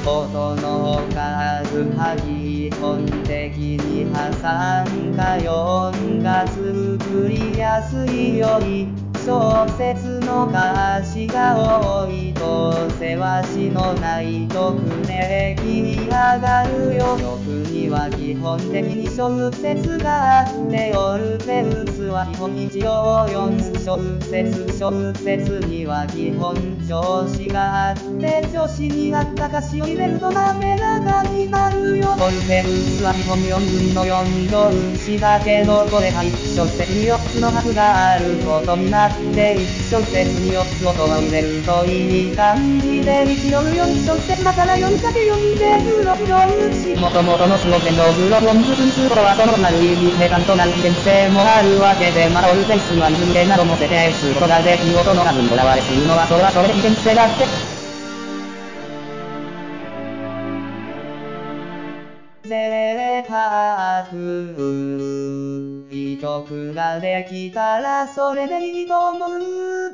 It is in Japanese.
音の数は基本的に破産か4が作りやすいより小説の歌詞が多いとせわしのない特例に上がるよ。特には基本的に小説があってオルフェウスは基本一応4小説には基本調子があって調子に合った歌詞を入れると滑らかになるよ。オルフェウスは基本4分の4動詞だけどこれが1小節に4つの拍があることになって1小節に4つ音を入れるといい感じで1夜4小節だから 4×4 で6動詞。もともとのスローペンログロ4部分数とはそのなる意味で単となる危険性もあるわけでまたオルフェウスにはリズム系なども設定することができ音の数にとらわれするのはそれはそれで危険性だって。ゼーハーフいい曲ができたらそれでいいと思う。